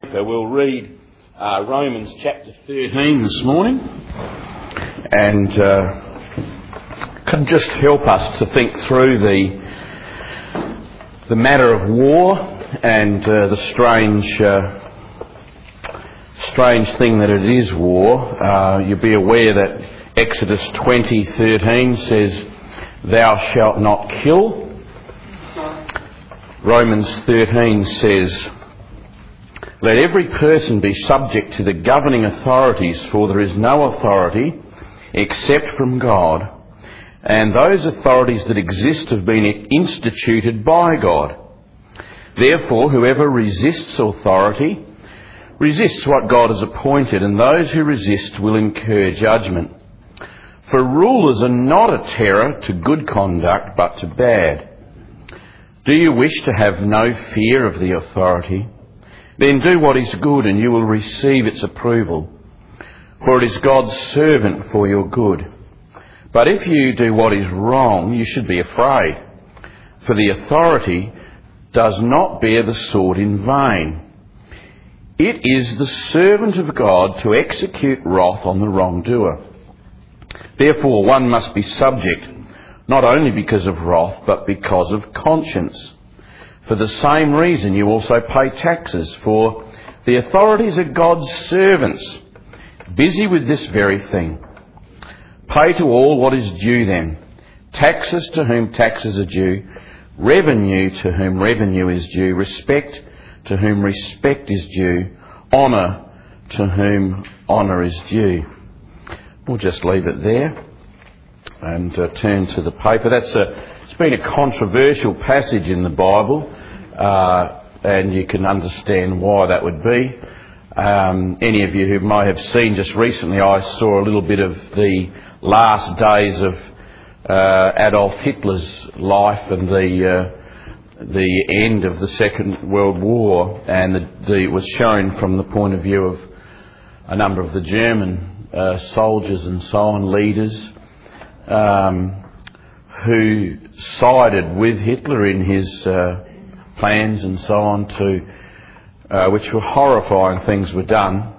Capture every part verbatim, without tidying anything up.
We'll read uh, Romans chapter thirteen this morning, and uh, can just help us to think through the the matter of war and uh, the strange uh, strange thing that it is war. Uh, you'll be aware that Exodus twenty thirteen says, "Thou shalt not kill." Romans thirteen says, "Let every person be subject to the governing authorities, for there is no authority except from God, and those authorities that exist have been instituted by God. Therefore, whoever resists authority resists what God has appointed, and those who resist will incur judgment. For rulers are not a terror to good conduct, but to bad. Do you wish to have no fear of the authority? Then do what is good, and you will receive its approval. For it is God's servant for your good. But if you do what is wrong, you should be afraid. For the authority does not bear the sword in vain. It is the servant of God to execute wrath on the wrongdoer. Therefore one must be subject, not only because of wrath, but because of conscience. For the same reason you also pay taxes, for the authorities are God's servants, busy with this very thing. Pay to all what is due them, taxes to whom taxes are due, revenue to whom revenue is due, respect to whom respect is due, honour to whom honour is due." We'll just leave it there and uh, turn to the paper. That's a, it's been a controversial passage in the Bible, uh, and you can understand why that would be. Um, any of you who may have seen just recently, I saw a little bit of the last days of uh, Adolf Hitler's life and the uh, the end of the Second World War, and the, the, it was shown from the point of view of a number of the German uh, soldiers and so on, leaders, um, who sided with Hitler in his uh, plans and so on, to uh, which were horrifying things were done.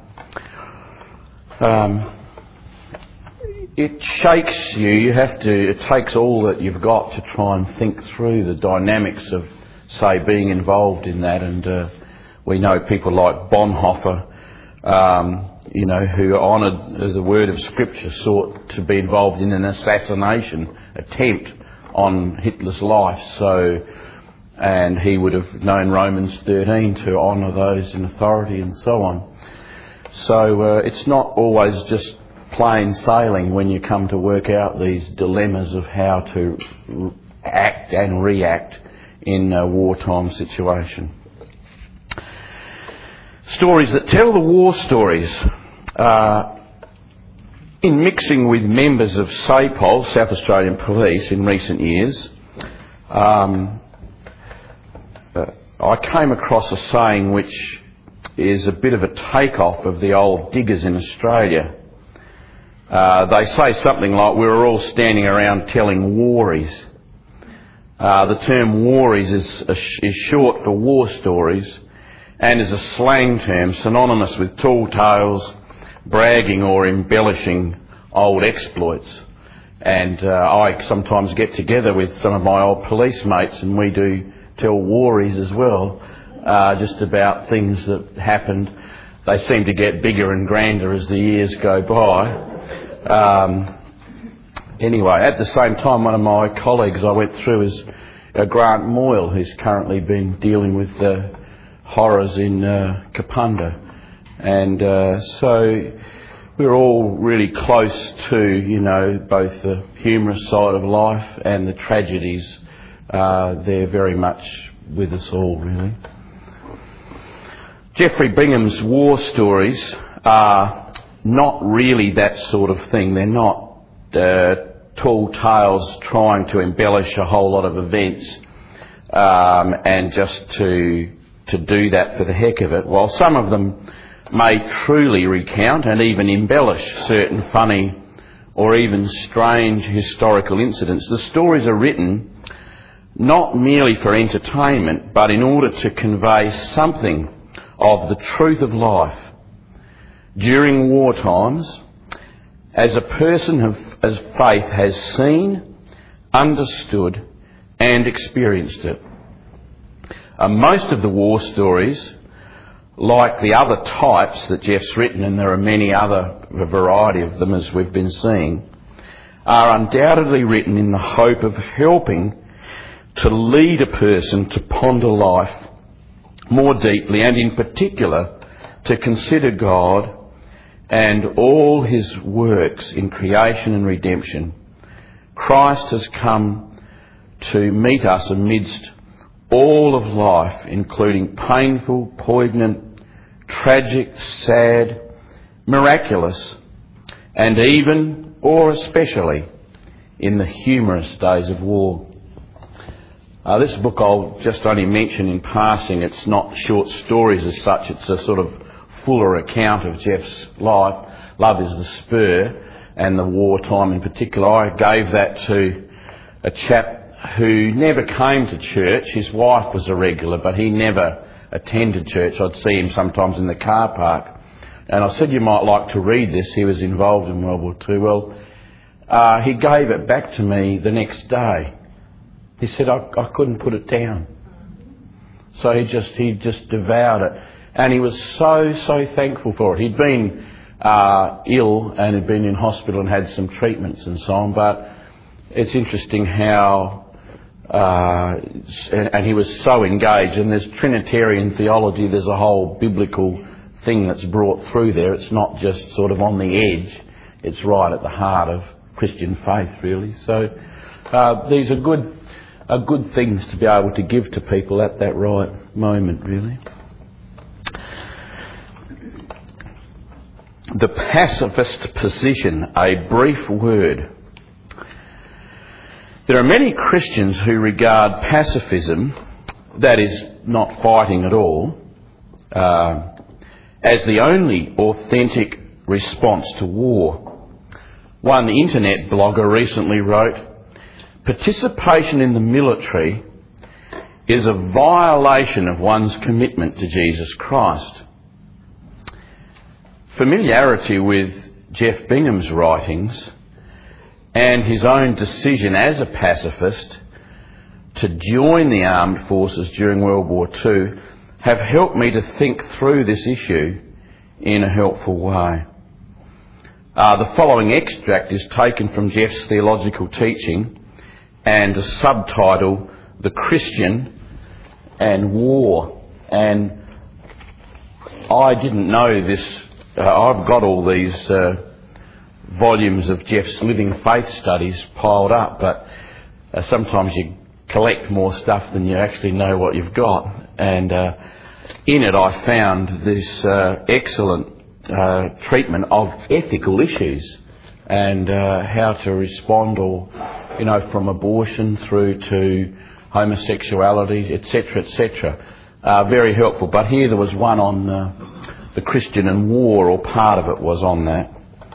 Um, it shakes you. You have to. It takes all that you've got to try and think through the dynamics of, say, being involved in that. And uh, we know people like Bonhoeffer, um, you know, who honoured the word of Scripture, sought to be involved in an assassination attempt on Hitler's life. So, and he would have known Romans thirteen to honour those in authority and so on. So uh, it's not always just plain sailing when you come to work out these dilemmas of how to act and react in a wartime situation. Stories that tell the war stories. Uh, in mixing with members of SAPOL, South Australian Police, in recent years, um, uh, I came across a saying which is a bit of a takeoff of the old diggers in Australia. Uh, they say something like, "We were all standing around telling worries." Uh, the term worries is, is short for war stories, and is a slang term synonymous with tall tales, bragging or embellishing old exploits. And uh, I sometimes get together with some of my old police mates, and we do tell worries as well, uh, just about things that happened. They seem to get bigger and grander as the years go by. Um, anyway, at the same time, one of my colleagues I went through is uh, Grant Moyle, who's currently been dealing with the horrors in uh, Kapunda. And uh, so we're all really close to, you know, both the humorous side of life and the tragedies. Uh, they're very much with us all, really. Geoffrey Bingham's war stories are not really that sort of thing. They're not uh, tall tales trying to embellish a whole lot of events um, and just to to do that for the heck of it. While some of them may truly recount and even embellish certain funny or even strange historical incidents, the stories are written not merely for entertainment, but in order to convey something of the truth of life during war times as a person of as faith has seen, understood and experienced it. Uh, most of the war stories, like the other types that Jeff's written, and there are many other, a variety of them as we've been seeing, are undoubtedly written in the hope of helping to lead a person to ponder life more deeply, and in particular to consider God and all his works in creation and redemption. Christ has come to meet us amidst all of life, including painful, poignant, tragic, sad, miraculous, and even, or especially, in the humorous days of war. Uh, this book I'll just only mention in passing. It's not short stories as such. It's a sort of fuller account of Jeff's life. Love is the Spur, and the wartime in particular. I gave that to a chap who never came to church. His wife was a regular, but he never attended church. I'd see him sometimes in the car park. And I said, you might like to read this. He was involved in World War Two. Well, uh, he gave it back to me the next day. He said, I, I couldn't put it down. So he just, he just devoured it. And he was so, so thankful for it. He'd been uh, ill and had been in hospital and had some treatments and so on. But it's interesting how, uh, and, and he was so engaged. And there's Trinitarian theology. There's a whole biblical thing that's brought through there. It's not just sort of on the edge. It's right at the heart of Christian faith, really. So uh, these are good, are good things to be able to give to people at that right moment, really. The pacifist position, a brief word. There are many Christians who regard pacifism, that is, not fighting at all, uh, as the only authentic response to war. One internet blogger recently wrote, "Participation in the military is a violation of one's commitment to Jesus Christ." Familiarity with Jeff Bingham's writings and his own decision as a pacifist to join the armed forces during World War Two have helped me to think through this issue in a helpful way. Uh, the following extract is taken from Jeff's theological teaching and a subtitle, "The Christian and War." And I didn't know this. Uh, I've got all these uh, volumes of Jeff's Living Faith studies piled up, but uh, sometimes you collect more stuff than you actually know what you've got. And uh, in it I found this uh, excellent uh, treatment of ethical issues and uh, how to respond, or, you know, from abortion through to homosexuality, et cetera, et cetera. Uh, very helpful. But here there was one on uh, the Christian and war, or part of it was on that.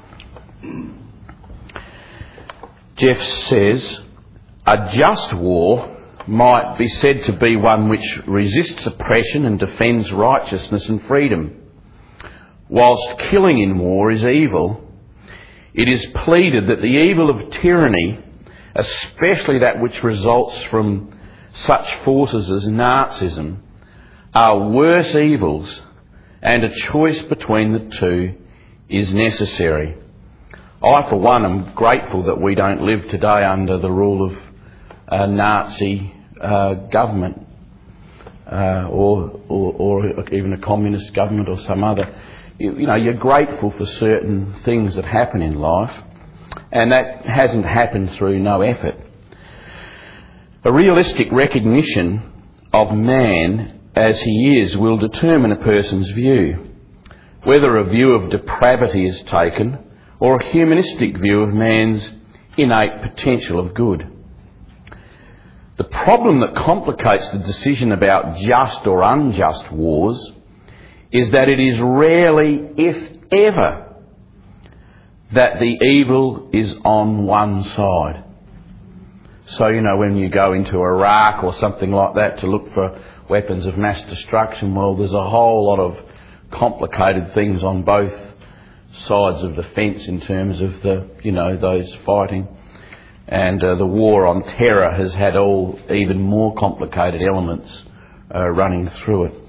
Jeff says, a just war might be said to be one which resists oppression and defends righteousness and freedom. Whilst killing in war is evil, it is pleaded that the evil of tyranny, especially that which results from such forces as Nazism, are worse evils, and a choice between the two is necessary. I, for one, am grateful that we don't live today under the rule of a Nazi uh, government uh, or, or, or even a communist government or some other. You, you know, you're grateful for certain things that happen in life, and that hasn't happened through no effort. A realistic recognition of man as he is will determine a person's view, whether a view of depravity is taken or a humanistic view of man's innate potential of good. The problem that complicates the decision about just or unjust wars is that it is rarely, if ever, that the evil is on one side. So, you know, when you go into Iraq or something like that to look for weapons of mass destruction. Well, there's a whole lot of complicated things on both sides of the fence in terms of the, you know, those fighting. And uh, the war on terror has had all even more complicated elements uh, running through it.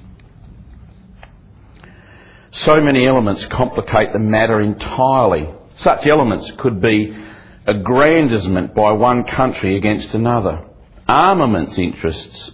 So many elements complicate the matter entirely. Such elements could be aggrandisement by one country against another, armaments interests.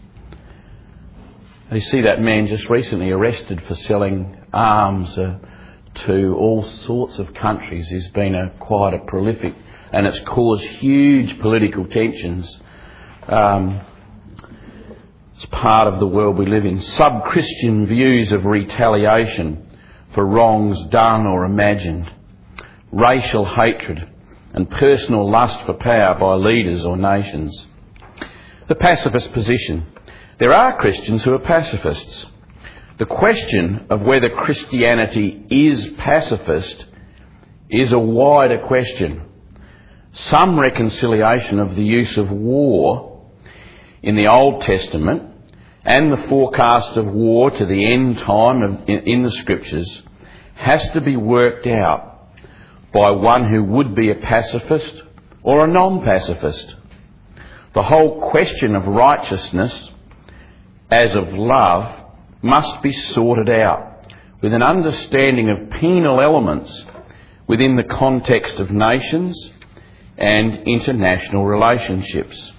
You see that man just recently arrested for selling arms uh, to all sorts of countries. He's been a, quite a prolific, and it's caused huge political tensions. Um, it's part of the world we live in. Sub-Christian views of retaliation for wrongs done or imagined, racial hatred and personal lust for power by leaders or nations. The pacifist position. There are Christians who are pacifists. The question of whether Christianity is pacifist is a wider question. Some reconciliation of the use of war in the Old Testament and the forecast of war to the end time of, in, in the Scriptures has to be worked out by one who would be a pacifist or a non-pacifist. The whole question of righteousness as of love must be sorted out with an understanding of penal elements within the context of nations and international relationships.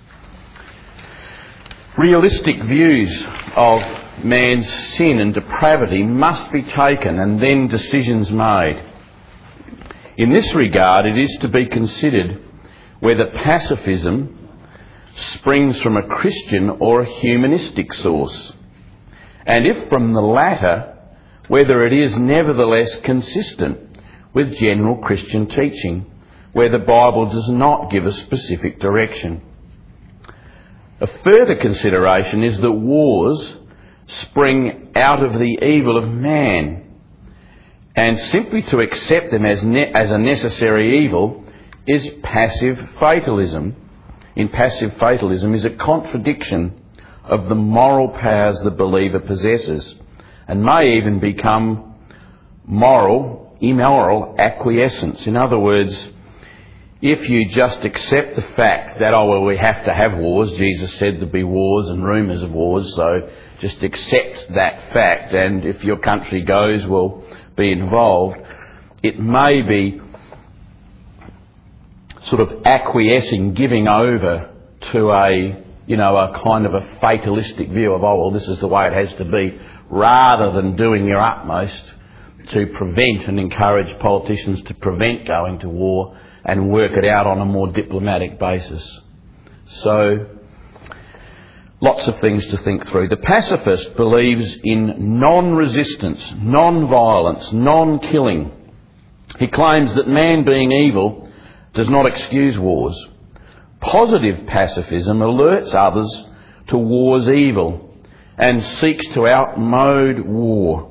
Realistic views of man's sin and depravity must be taken and then decisions made. In this regard, it is to be considered whether pacifism springs from a Christian or a humanistic source, and if from the latter, whether it is nevertheless consistent with general Christian teaching, where the Bible does not give a specific direction. A further consideration is that wars spring out of the evil of man, and simply to accept them as, ne- as a necessary evil is passive fatalism. In passive fatalism is a contradiction of the moral powers the believer possesses, and may even become moral, immoral acquiescence. In other words, if you just accept the fact that, oh, well, we have to have wars, Jesus said there'd be wars and rumours of wars, so just accept that fact, and if your country goes, we'll be involved, it may be sort of acquiescing, giving over to a, you know, a kind of a fatalistic view of, oh, well, this is the way it has to be, rather than doing your utmost to prevent and encourage politicians to prevent going to war and work it out on a more diplomatic basis. So, lots of things to think through. The pacifist believes in non-resistance, non-violence, non-killing. He claims that man being evil does not excuse wars. Positive pacifism alerts others to war's evil and seeks to outmode war.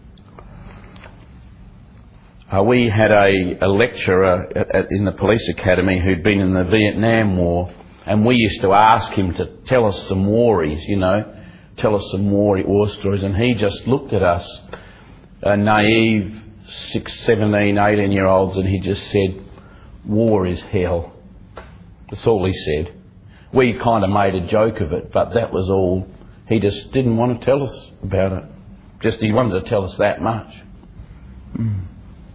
Uh, we had a, a lecturer at, at, in the police academy who'd been in the Vietnam War, and we used to ask him to tell us some worries, you know, tell us some war, war stories, and he just looked at us, uh, naive, six, seventeen, eighteen year olds, and he just said, war is hell. That's all he said. We kind of made a joke of it, but that was all. He just didn't want to tell us about it. Just he wanted to tell us that much. Mm.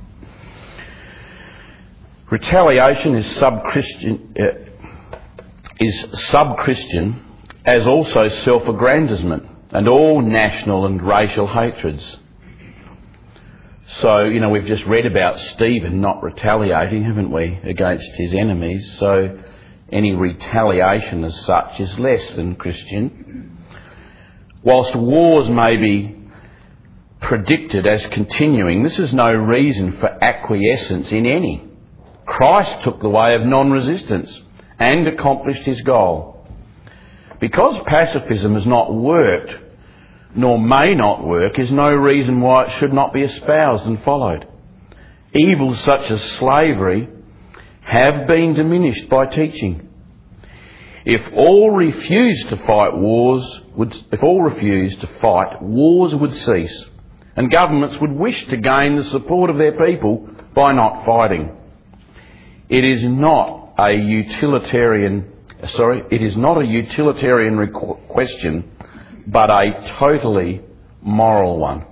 Retaliation is sub-Christian, uh, is sub-Christian as also self-aggrandisement and all national and racial hatreds. So, you know, we've just read about Stephen not retaliating, haven't we, against his enemies. So any retaliation as such is less than Christian. Whilst wars may be predicted as continuing, this is no reason for acquiescence in any. Christ took the way of non-resistance and accomplished his goal. Because pacifism has not worked, nor may not work, is no reason why it should not be espoused and followed. Evils such as slavery have been diminished by teaching. If all refused to fight wars, would, if all refused to fight, wars would cease, and governments would wish to gain the support of their people by not fighting. It is not a utilitarian, sorry, it is not a utilitarian requ- question, but a totally moral one.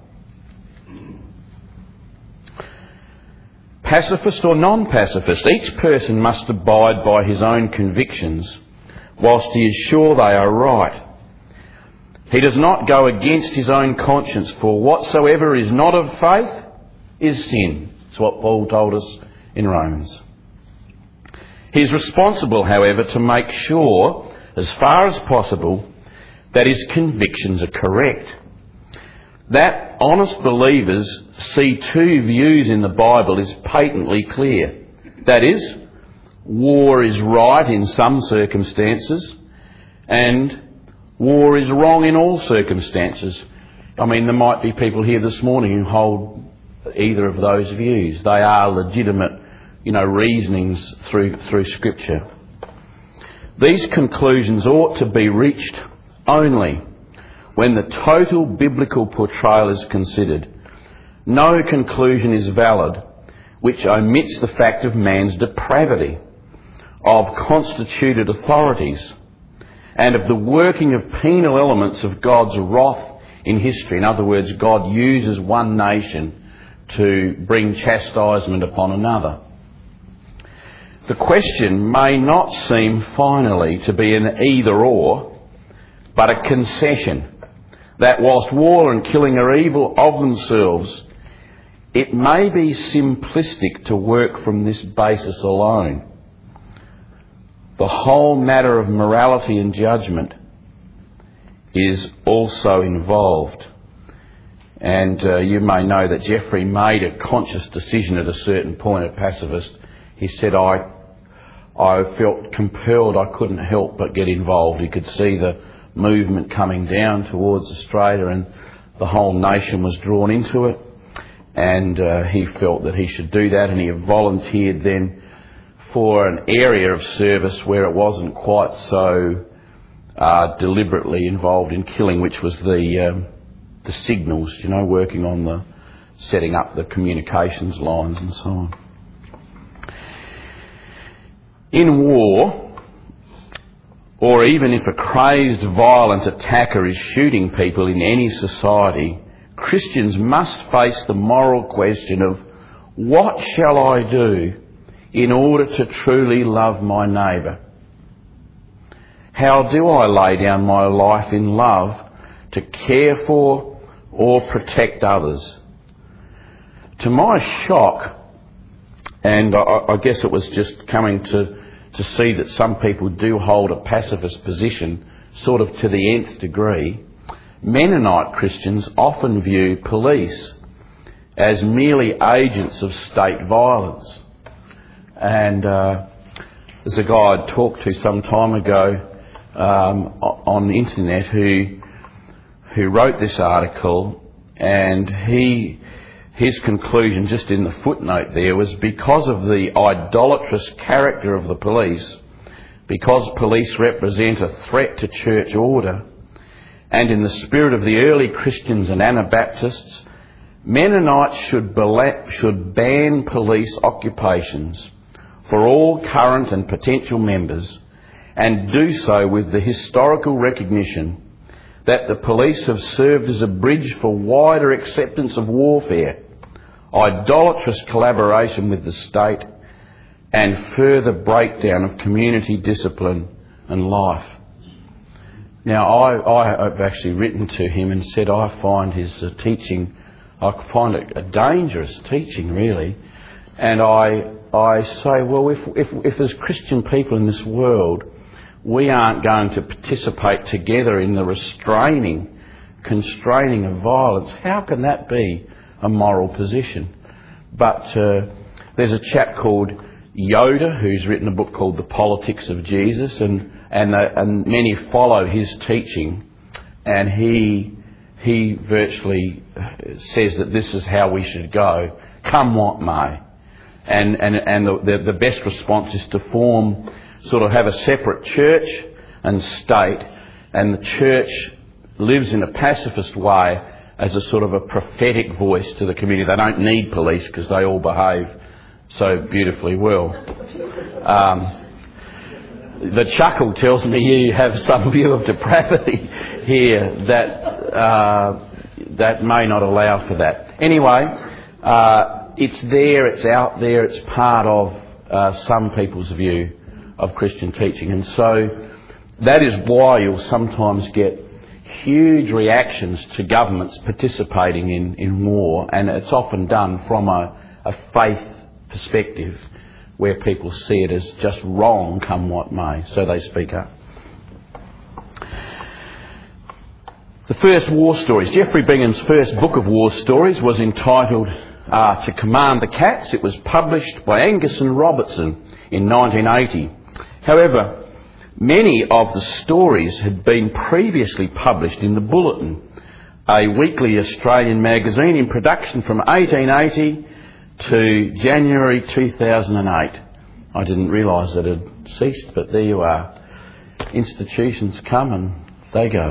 Pacifist or non-pacifist, each person must abide by his own convictions whilst he is sure they are right. He does not go against his own conscience, for whatsoever is not of faith is sin. That's what Paul told us in Romans. He is responsible, however, to make sure, as far as possible, that his convictions are correct. That honest believers see two views in the Bible is patently clear. That is, war is right in some circumstances, and war is wrong in all circumstances. I mean, there might be people here this morning who hold either of those views. They are legitimate, you know, reasonings through through Scripture. These conclusions ought to be reached only when the total biblical portrayal is considered. No conclusion is valid which omits the fact of man's depravity, of constituted authorities, and of the working of penal elements of God's wrath in history. In other words, God uses one nation to bring chastisement upon another. The question may not seem finally to be an either-or, but a concession that whilst war and killing are evil of themselves, it may be simplistic to work from this basis alone. The whole matter of morality and judgment is also involved. And uh, you may know that Jeffrey made a conscious decision at a certain point at Pacifist. He said, I, I felt compelled, I couldn't help but get involved. He could see the movement coming down towards Australia, and the whole nation was drawn into it, and uh, he felt that he should do that, and he volunteered then for an area of service where it wasn't quite so uh, deliberately involved in killing, which was the um, the signals, you know, working on the setting up the communications lines and so on. In war, or even if a crazed, violent attacker is shooting people in any society, Christians must face the moral question of, what shall I do in order to truly love my neighbour? How do I lay down my life in love to care for or protect others? To my shock, and I, I guess it was just coming to to see that some people do hold a pacifist position sort of to the nth degree, Mennonite Christians often view police as merely agents of state violence. And uh, there's a guy I talked to some time ago um, on the internet who who wrote this article, and he his conclusion, just in the footnote there, was because of the idolatrous character of the police, because police represent a threat to church order, and in the spirit of the early Christians and Anabaptists, Mennonites should, should ban police occupations for all current and potential members, and do so with the historical recognition that the police have served as a bridge for wider acceptance of warfare, idolatrous collaboration with the state, and further breakdown of community discipline and life. Now, I, I have actually written to him and said I find his uh, teaching, I find it a dangerous teaching, really. And I I say, well, if, if, if there's Christian people in this world, we aren't going to participate together in the restraining, constraining of violence, how can that be a moral position? But uh, there's a chap called Yoda who's written a book called The Politics of Jesus, and and, uh, and many follow his teaching, and he he virtually says that this is how we should go, come what may. And and and the the, the best response is to form, sort of have a separate church and state, and the church lives in a pacifist way as a sort of a prophetic voice to the community. They don't need police because they all behave so beautifully well. Um, the chuckle tells me you have some view of depravity here that uh, that may not allow for that. Anyway, uh, it's there, it's out there, it's part of uh, some people's view of Christian teaching. And so that is why you'll sometimes get huge reactions to governments participating in, in war, and it's often done from a, a faith perspective where people see it as just wrong come what may, so they speak up. The first war stories. Geoffrey Bingham's first book of war stories was entitled uh, To Command the Cats. It was published by Angus and Robertson in nineteen eighty. However, many of the stories had been previously published in The Bulletin, a weekly Australian magazine in production from eighteen eighty to January two thousand eight. I didn't realise that it had ceased, but there you are. Institutions come and they go.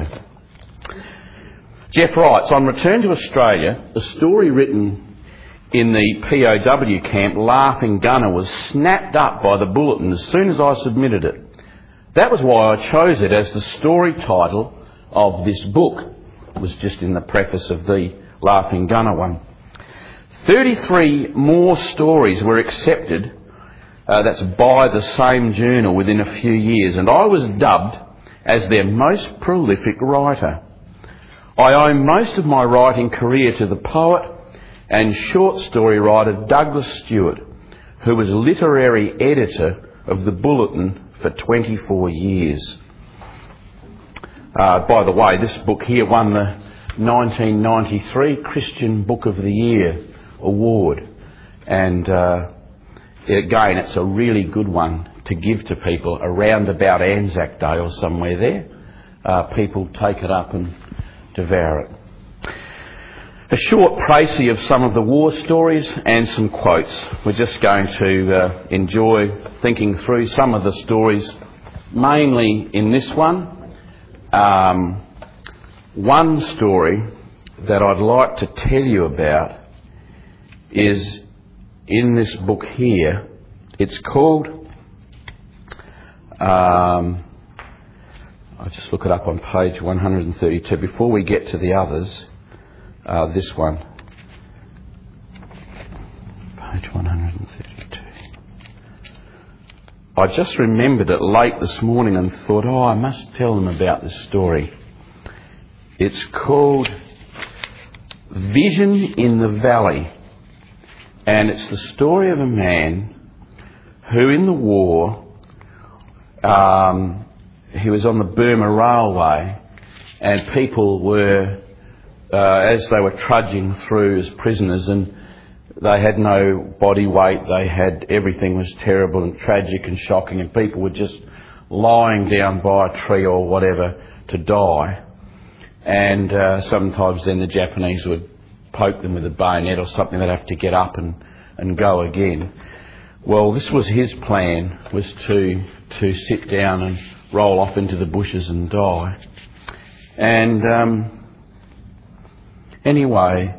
Jeff writes, on return to Australia, a story written in the P O W camp, Laughing Gunner, was snapped up by the Bulletin as soon as I submitted it. That was why I chose it as the story title of this book. It was just in the preface of the Laughing Gunner one. thirty-three more stories were accepted, uh, that's by the same journal within a few years, and I was dubbed as their most prolific writer. I owe most of my writing career to the poet and short story writer Douglas Stewart, who was literary editor of the Bulletin for twenty-four years. Uh, by the way, this book here won the nineteen ninety-three Christian Book of the Year award, and uh, again, it's a really good one to give to people around about Anzac Day or somewhere there. Uh, people take it up and devour it. A short précis of some of the war stories and some quotes. We're just going to uh, enjoy thinking through some of the stories, mainly in this one. Um, one story that I'd like to tell you about is in this book here. It's called, um, I'll just look it up on page one hundred thirty-two. Before we get to the others, uh, this one, page one hundred thirty-two. I just remembered it late this morning and thought, oh, I must tell them about this story. It's called Vision in the Valley. And it's the story of a man who in the war, um, he was on the Burma Railway, and people were, uh, as they were trudging through as prisoners, and they had no body weight, they had, everything was terrible and tragic and shocking, and people were just lying down by a tree or whatever to die. And uh, sometimes then the Japanese would poke them with a bayonet or something, they'd have to get up and, and go again. Well, this was his plan, was to to sit down and roll off into the bushes and die. And um, anyway,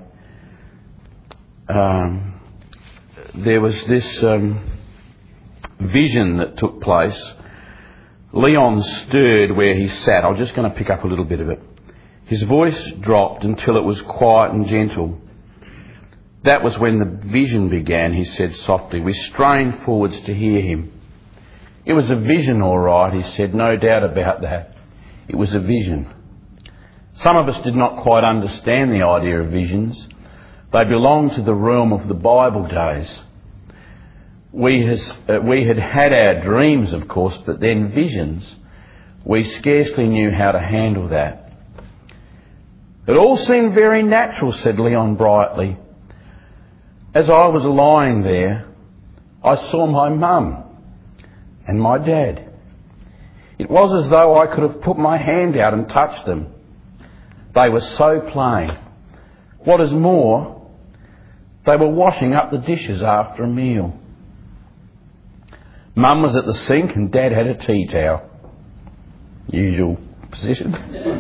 um, there was this um, vision that took place. Leon stirred where he sat. I'm just going to pick up a little bit of it. His voice dropped until it was quiet and gentle. That was when the vision began, he said softly. We strained forwards to hear him. It was a vision, all right, he said, no doubt about that. It was a vision. Some of us did not quite understand the idea of visions. They belonged to the realm of the Bible days. We, has, uh, we had had our dreams, of course, but then visions, we scarcely knew how to handle that. It all seemed very natural, said Leon brightly. As I was lying there, I saw my mum and my dad. It was as though I could have put my hand out and touched them. They were so plain. What is more, they were washing up the dishes after a meal. Mum was at the sink and Dad had a tea towel. usual position.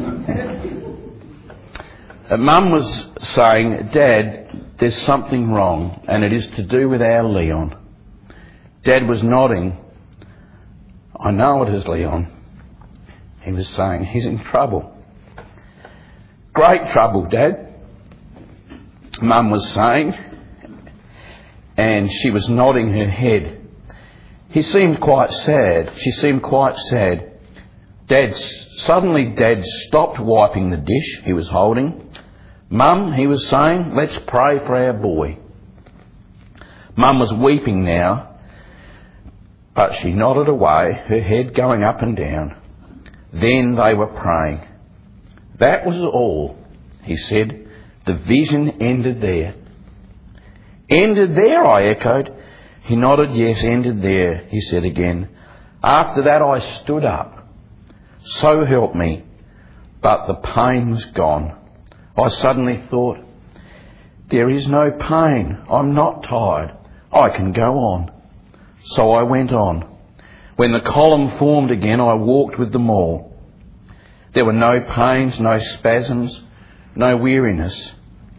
And Mum was saying, Dad, there's something wrong, and it is to do with our Leon. Dad was nodding. I know it is Leon. He was saying, he's in trouble. Great trouble, Dad, Mum was saying, and she was nodding her head. He seemed quite sad. She seemed quite sad. Dad, suddenly Dad stopped wiping the dish he was holding. Mum, he was saying, let's pray for our boy. Mum was weeping now, but she nodded away, her head going up and down. Then they were praying. That was all, he said. The vision ended there. Ended there, I echoed. He nodded, yes, ended there, he said again. After that I stood up. So help me. But the pain was gone. I suddenly thought, there is no pain. I'm not tired. I can go on. So I went on. When the column formed again, I walked with them all. There were no pains, no spasms, no weariness.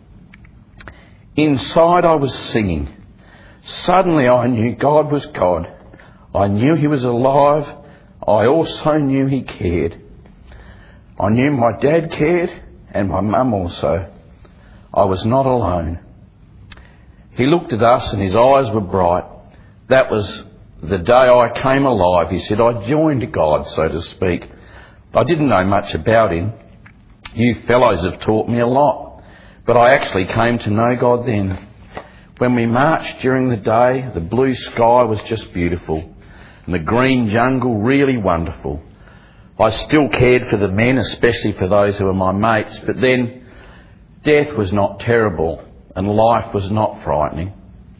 Inside I was singing. Suddenly I knew God was God. I knew he was alive. I also knew he cared. I knew my dad cared and my mum also. I was not alone. He looked at us and his eyes were bright. That was the day I came alive. He said, I joined God, so to speak. I didn't know much about him. You fellows have taught me a lot. But I actually came to know God then. When we marched during the day, the blue sky was just beautiful. And the green jungle really wonderful. I still cared for the men, especially for those who were my mates. But then death was not terrible and life was not frightening.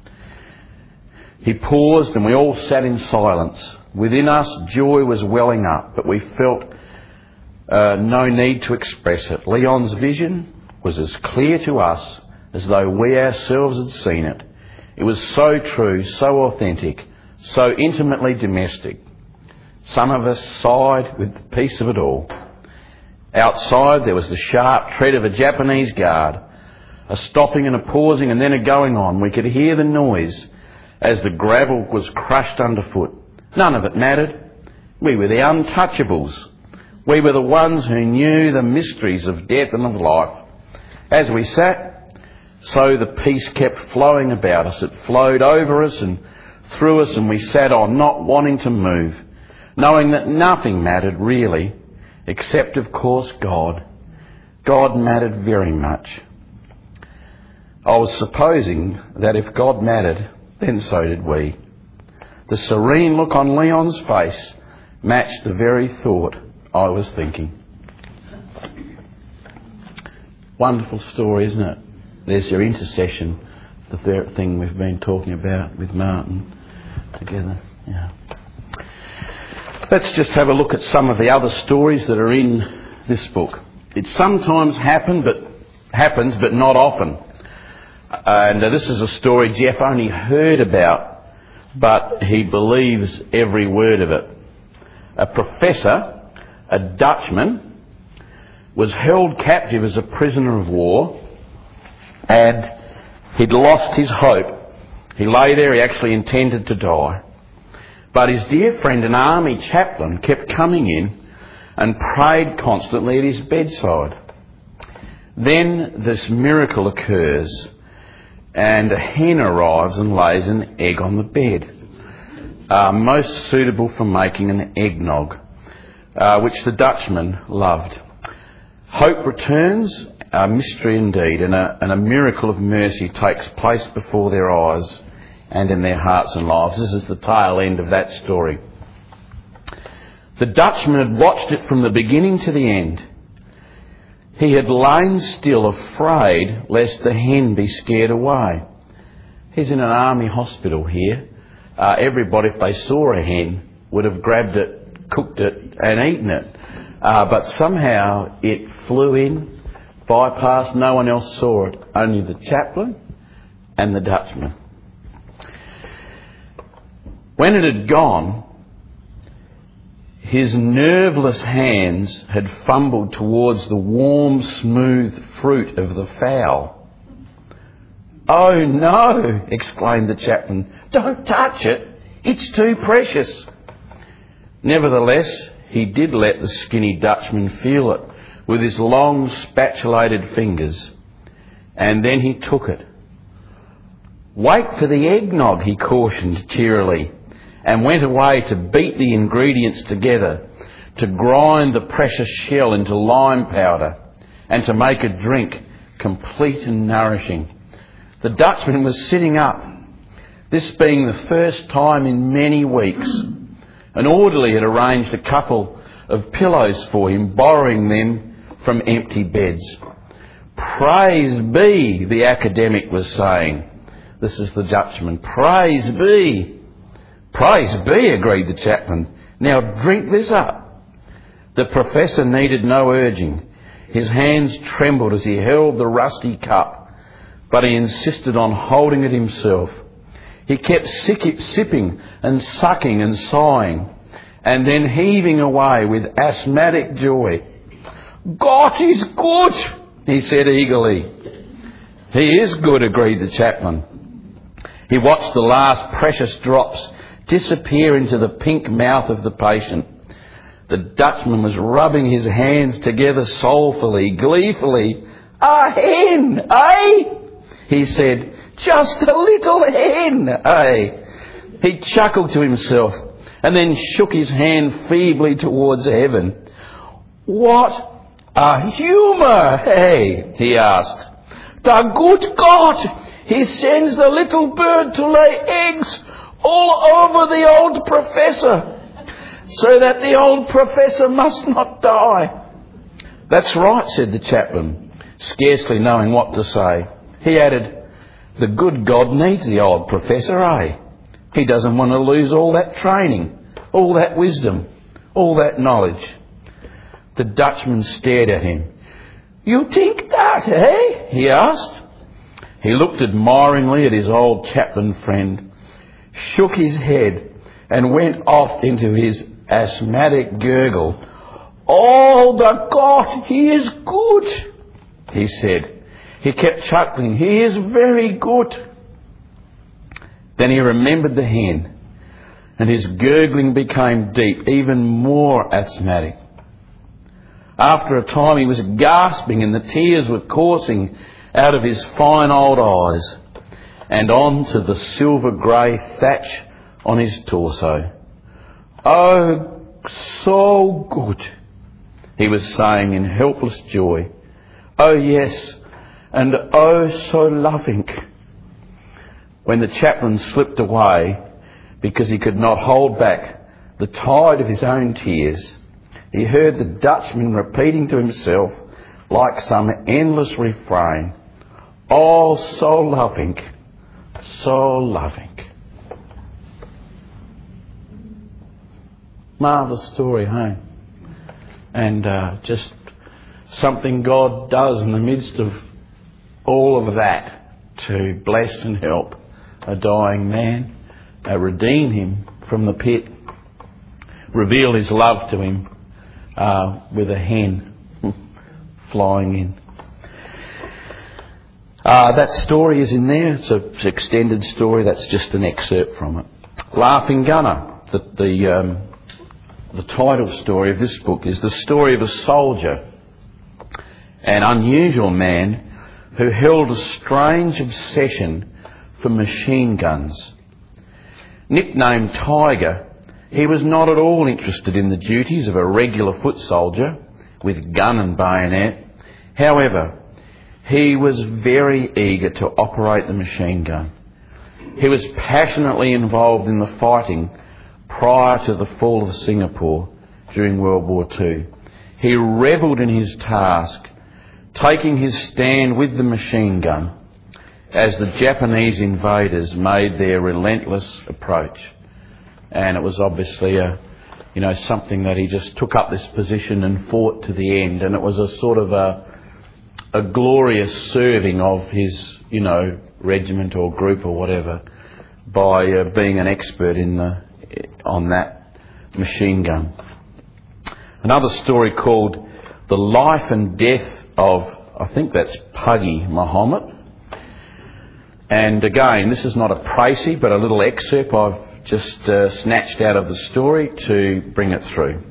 He paused and we all sat in silence. Within us, joy was welling up, but we felt uh, no need to express it. Leon's vision was as clear to us as though we ourselves had seen it. It was so true, so authentic, so intimately domestic. Some of us sighed with the peace of it all. Outside there was the sharp tread of a Japanese guard, a stopping and a pausing and then a going on. We could hear the noise as the gravel was crushed underfoot. None of it mattered. We were the untouchables. We were the ones who knew the mysteries of death and of life. As we sat, so the peace kept flowing about us. It flowed over us and through us, and we sat on, not wanting to move, knowing that nothing mattered really, except, of course, God. God mattered very much. I was supposing that if God mattered, then so did we. The serene look on Leon's face matched the very thought I was thinking. Wonderful story, isn't it? There's your intercession, the third thing we've been talking about with Martin together. Yeah. Let's just have a look at some of the other stories that are in this book. It sometimes happen, but happens, but not often. And uh, this is a story Jeff only heard about, but he believes every word of it. A professor, a Dutchman, was held captive as a prisoner of war, and he'd lost his hope. He lay there, he actually intended to die. But his dear friend, an army chaplain, kept coming in and prayed constantly at his bedside. Then this miracle occurs, and a hen arrives and lays an egg on the bed, uh, most suitable for making an eggnog, uh, which the Dutchman loved. Hope returns, a mystery indeed, and a, and a miracle of mercy takes place before their eyes and in their hearts and lives. This is the tail end of that story. The Dutchman had watched it from the beginning to the end. He had lain still, afraid lest the hen be scared away. He's in an army hospital here. Uh, everybody, if they saw a hen, would have grabbed it, cooked it and eaten it. Uh, but somehow it flew in, bypassed, no one else saw it, only the chaplain and the Dutchman. When it had gone, His nerveless hands had fumbled towards the warm, smooth fruit of the fowl. "Oh no," exclaimed the chaplain. "Don't touch it. It's too precious." Nevertheless, he did let the skinny Dutchman feel it with his long spatulated fingers, and then he took it. "Wait for the eggnog," he cautioned cheerily, and went away to beat the ingredients together, to grind the precious shell into lime powder, and to make a drink complete and nourishing. The Dutchman was sitting up, this being the first time in many weeks. An orderly had arranged a couple of pillows for him, borrowing them from empty beds. "Praise be," the academic was saying. This is the Dutchman. "Praise be." "Praise be," agreed the chaplain. "Now drink this up." The professor needed no urging. His hands trembled as he held the rusty cup, but he insisted on holding it himself. He kept sipping and sucking and sighing, and then heaving away with asthmatic joy. "God is good," he said eagerly. "He is good," agreed the chaplain. He watched the last precious drops disappear into the pink mouth of the patient. The Dutchman was rubbing his hands together soulfully, gleefully. "A hen, eh?" he said. "Just a little hen, eh?" He chuckled to himself and then shook his hand feebly towards heaven. "What a humour, eh?" he asked. "The good God, he sends the little bird to lay eggs all over the old professor, so that the old professor must not die." "That's right," said the chaplain, scarcely knowing what to say. He added, "The good God needs the old professor, eh? He doesn't want to lose all that training, all that wisdom, all that knowledge." The Dutchman stared at him. "You think that, eh?" he asked. He looked admiringly at his old chaplain friend, shook his head, and went off into his asthmatic gurgle. "Oh, the God, he is good," he said. He kept chuckling. "He is very good." Then he remembered the hen, and his gurgling became deep, even more asthmatic. After a time he was gasping and the tears were coursing out of his fine old eyes and on to the silver grey thatch on his torso. "Oh, so good," he was saying in helpless joy. "Oh yes, and oh so loving." When the chaplain slipped away because he could not hold back the tide of his own tears, he heard the Dutchman repeating to himself like some endless refrain, "Oh, so loving, so loving." Marvellous story, hey? And uh, just something God does in the midst of all of that to bless and help a dying man, uh, redeem him from the pit, reveal his love to him uh, with a hen flying in. Uh, that story is in there. It's an extended story. That's just an excerpt from it. Laughing Gunner. The, the, um, the title story of this book is the story of a soldier, an unusual man who held a strange obsession for machine guns. Nicknamed Tiger, he was not at all interested in the duties of a regular foot soldier with gun and bayonet. However, he was very eager to operate the machine gun. He was passionately involved in the fighting prior to the fall of Singapore during World War Two. He revelled in his task, taking his stand with the machine gun as the Japanese invaders made their relentless approach. And it was obviously a, you know, something that he just took up this position and fought to the end. And it was a sort of a, a glorious serving of his, you know, regiment or group or whatever by uh, being an expert in the on that machine gun. Another story called The Life and Death of, I think that's Puggy Muhammad. And again, this is not a précis, but a little excerpt I've just uh, snatched out of the story to bring it through.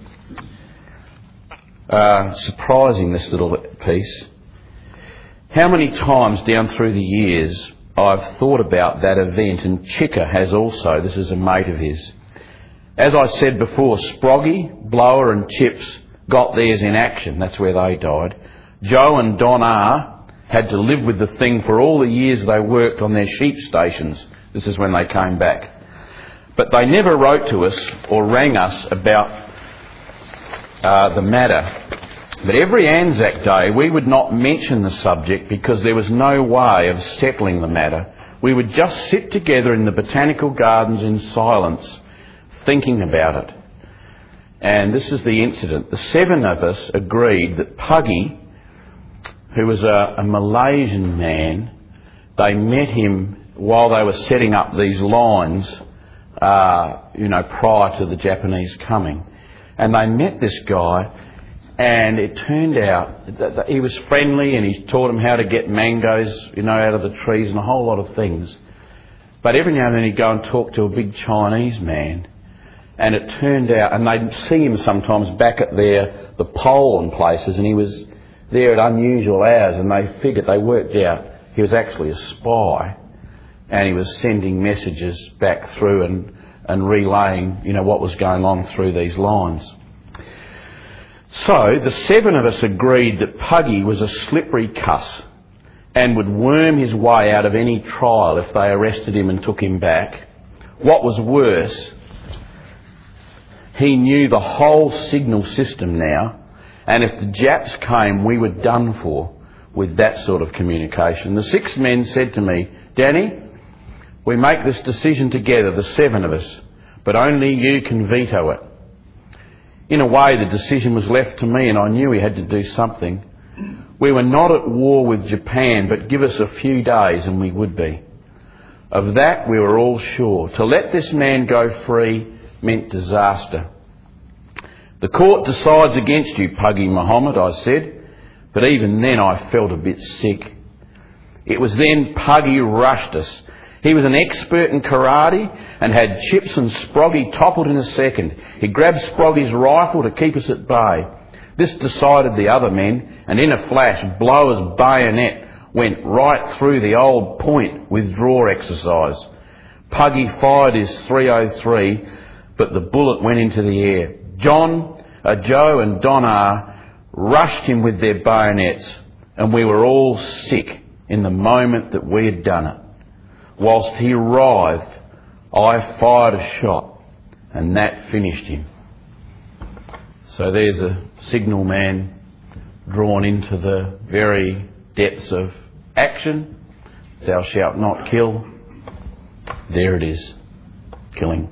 Uh, surprising, this little piece. How many times down through the years I've thought about that event, and Chicka has also. This is a mate of his. As I said before, Sproggy, Blower and Chips got theirs in action. That's where they died. Joe and Don R had to live with the thing for all the years they worked on their sheep stations. This is when they came back. But they never wrote to us or rang us about uh, the matter. But every Anzac Day we would not mention the subject because there was no way of settling the matter. We would just sit together in the botanical gardens in silence, thinking about it. And this is the incident. The seven of us agreed that Puggy, who was a, a Malaysian man, they met him while they were setting up these lines, uh, you know, prior to the Japanese coming. And they met this guy, and it turned out that he was friendly, and he taught them how to get mangoes, you know, out of the trees and a whole lot of things. But every now and then he'd go and talk to a big Chinese man. And it turned out, and they'd see him sometimes back at their, the pole and places, and he was there at unusual hours, and they figured, they worked out he was actually a spy, and he was sending messages back through and, and relaying, you know, what was going on through these lines. So the seven of us agreed that Puggy was a slippery cuss and would worm his way out of any trial if they arrested him and took him back. What was worse, he knew the whole signal system now, and if the Japs came, we were done for with that sort of communication. The six men said to me, "Danny, we make this decision together, the seven of us, but only you can veto it." In a way, the decision was left to me, and I knew we had to do something. We were not at war with Japan, but give us a few days and we would be. Of that we were all sure. To let this man go free meant disaster. "The court decides against you, Puggy Muhammad," I said, but even then I felt a bit sick. It was then Puggy rushed us. He was an expert in karate and had Chips and Sproggy toppled in a second. He grabbed Sproggy's rifle to keep us at bay. This decided the other men, and in a flash, Blower's bayonet went right through the old point withdraw exercise. Puggy fired his three oh three, but the bullet went into the air. John, uh, Joe and Don R rushed him with their bayonets, and we were all sick in the moment that we had done it. Whilst he writhed, I fired a shot, and that finished him. So there's a signal man drawn into the very depths of action. Thou shalt not kill. There it is, killing.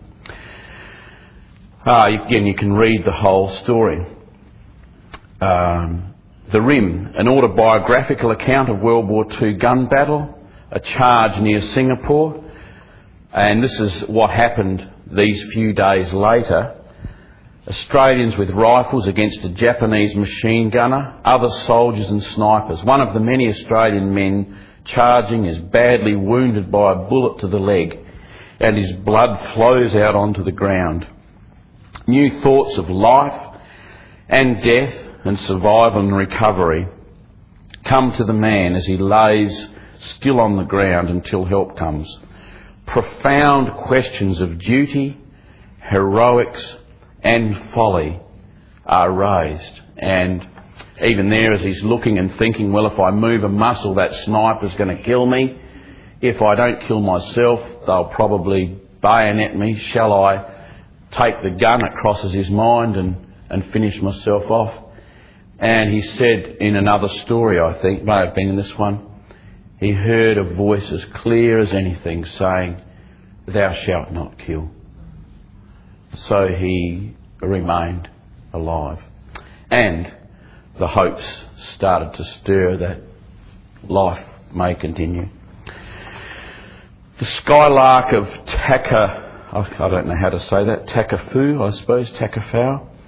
Ah, again, you can read the whole story. Um, The Rim, an autobiographical account of World War Two gun battle, a charge near Singapore, and this is what happened these few days later. Australians with rifles against a Japanese machine gunner, other soldiers and snipers. One of the many Australian men charging is badly wounded by a bullet to the leg, and his blood flows out onto the ground. New thoughts of life and death and survival and recovery come to the man as he lays still on the ground until help comes. Profound questions of duty, heroics and folly are raised. And even there, as he's looking and thinking, well, if I move a muscle, that sniper's going to kill me. If I don't kill myself, they'll probably bayonet me. Shall I take the gun? It crosses his mind, and, and finish myself off. And he said in another story, I think, may have been in this one, he heard a voice as clear as anything saying, "Thou shalt not kill." So he remained alive. And the hopes started to stir that life may continue. The skylark of Taka, I don't know how to say that, Takafau, I suppose, Takafau,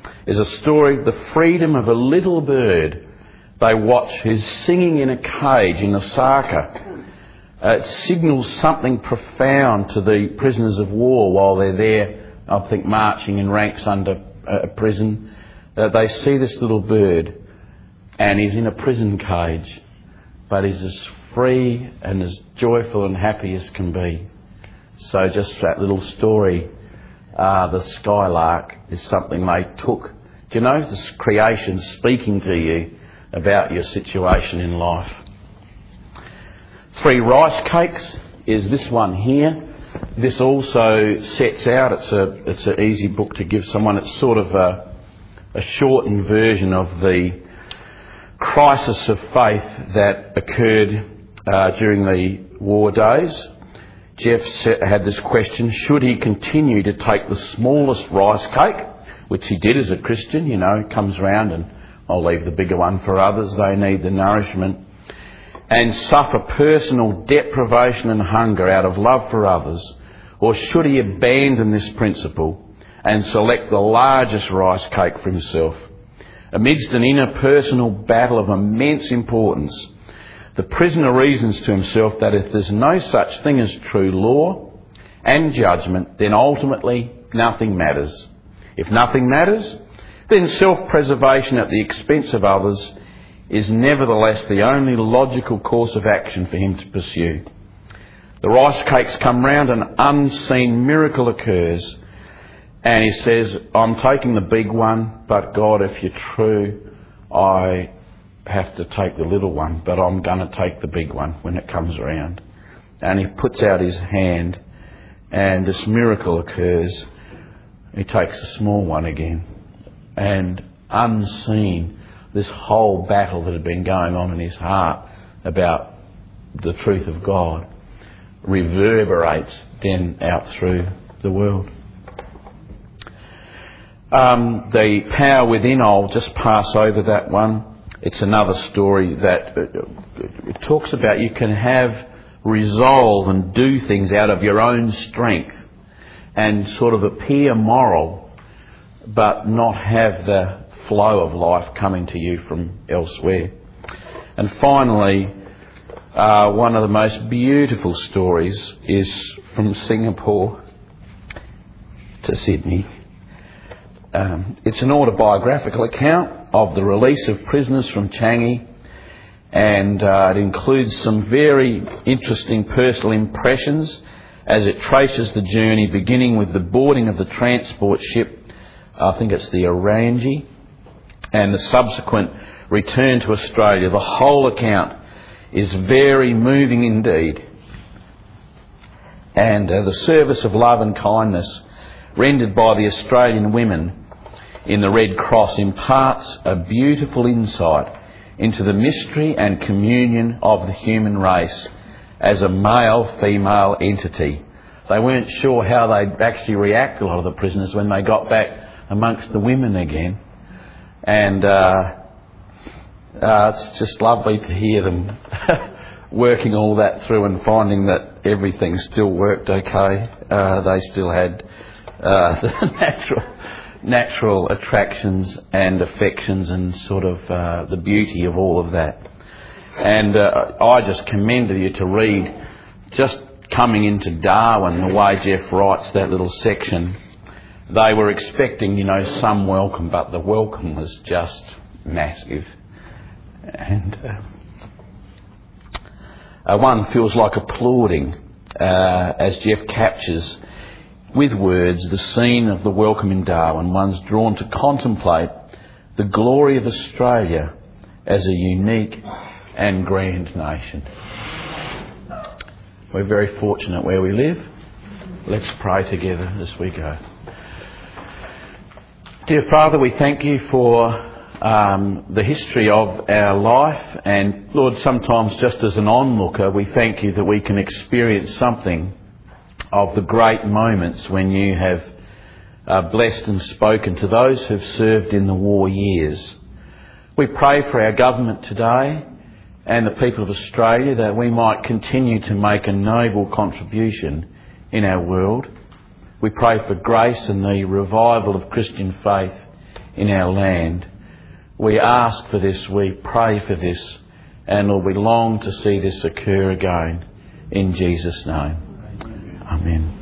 is a story, the freedom of a little bird they watch who's singing in a cage in Osaka. Uh, it signals something profound to the prisoners of war while they're there, I think, marching in ranks under a prison. Uh, they see this little bird and he's in a prison cage, but he's as free and as joyful and happy as can be. So just that little story, uh, the skylark, is something they took. Do you know, this creation speaking to you about your situation in life. Three rice cakes is this one here. This also sets out, it's a it's an easy book to give someone. It's sort of a, a shortened version of the crisis of faith that occurred uh, during the war days. Jeff had this question, should he continue to take the smallest rice cake, which he did as a Christian, you know, comes round and I'll leave the bigger one for others, they need the nourishment, and suffer personal deprivation and hunger out of love for others? Or should he abandon this principle and select the largest rice cake for himself? Amidst an interpersonal battle of immense importance, the prisoner reasons to himself that if there's no such thing as true law and judgment, then ultimately nothing matters. If nothing matters, then self-preservation at the expense of others is nevertheless the only logical course of action for him to pursue. The rice cakes come round, an unseen miracle occurs, and he says, I'm taking the big one, but God, if you're true, I have to take the little one, but I'm going to take the big one when it comes around. And he puts out his hand, and this miracle occurs. He takes a small one again, and unseen, this whole battle that had been going on in his heart about the truth of God reverberates then out through the world. Um, the power within, I'll just pass over that one. It's another story that it talks about you can have resolve and do things out of your own strength and sort of appear moral, but not have the flow of life coming to you from elsewhere. And finally, uh, one of the most beautiful stories is from Singapore to Sydney. Um, it's an autobiographical account of the release of prisoners from Changi, and uh, it includes some very interesting personal impressions as it traces the journey, beginning with the boarding of the transport ship, I think it's the Orangi, and the subsequent return to Australia. The whole account is very moving indeed. And uh, the service of love and kindness rendered by the Australian women in the Red Cross imparts a beautiful insight into the mystery and communion of the human race as a male-female entity. They weren't sure how they'd actually react, a lot of the prisoners, when they got back amongst the women again. And uh, uh, it's just lovely to hear them working all that through and finding that everything still worked okay. Uh, they still had uh, the natural natural attractions and affections and sort of uh, the beauty of all of that. And uh, I just commended you to read, just coming into Darwin, the way Jeff writes that little section. They were expecting, you know, some welcome, but the welcome was just massive. And uh, uh, one feels like applauding uh, as Jeff captures with words the scene of the welcome in Darwin. One's drawn to contemplate the glory of Australia as a unique and grand nation. We're very fortunate where we live. Let's pray together as we go. Dear Father, we thank you for um, the history of our life, and Lord, sometimes just as an onlooker, we thank you that we can experience something of the great moments when you have uh, blessed and spoken to those who have served in the war years. We pray for our government today and the people of Australia that we might continue to make a noble contribution in our world. We pray for grace and the revival of Christian faith in our land. We ask for this, we pray for this, and Lord, we long to see this occur again in Jesus' name. Amen.